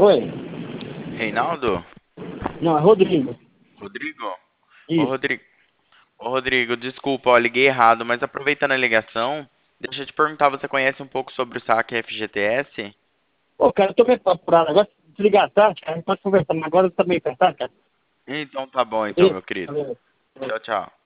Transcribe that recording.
Oi. Reinaldo? Não, é Rodrigo. Rodrigo? Ô, Isso. Rodrigo. Ô, Rodrigo, desculpa, ó, liguei errado, mas aproveitando a ligação, deixa eu te perguntar, você conhece um pouco sobre o saque FGTS? Pô, cara, eu tô meio apurado agora. Desligar a tarde, cara. A gente pode conversar, mas agora eu tô meio apertado, cara. Então tá bom, então, Isso. meu querido. Valeu. Tchau, tchau.